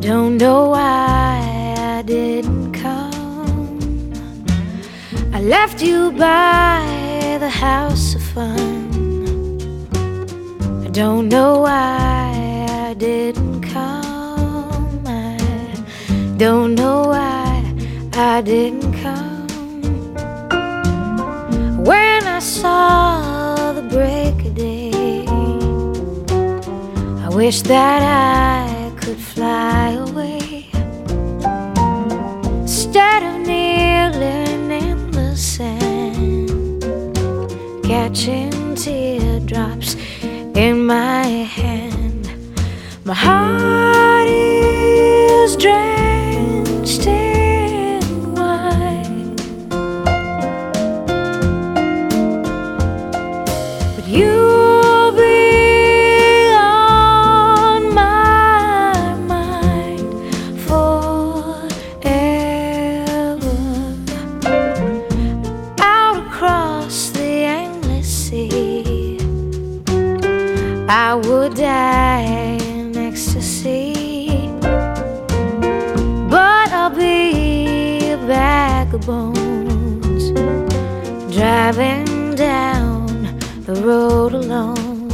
don't know why I didn't come. I left you by the house of fun. I don't know why I didn't come. I don't know why I didn't come. When I saw the break of day, I wish that I could fly away instead of kneeling in the sand, catching teardrops in my hand. My heart is drenched in wine, but you'll be on my mind forever. Out across the endless sea, I would die in ecstasy, but I'll be a bag of bones, driving down the road alone.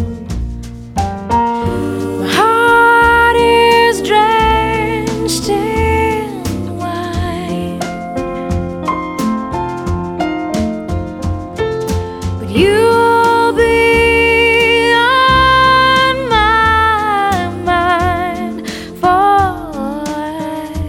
My heart is drenched in wine, but you'll be on my mind forever.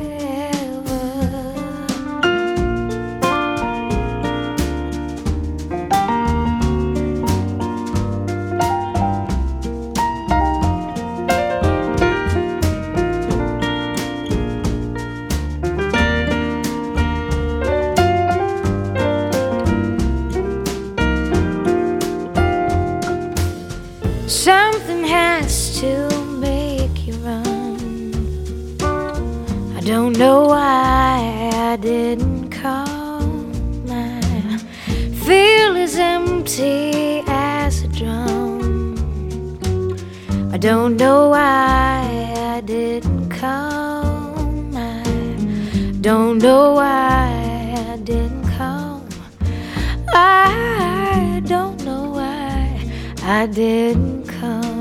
Something has to make you run. I don't know why I didn't come. I feel as empty as a drum. I don't know why I didn't come. I don't know why I didn't come. I don't know why I didn't come.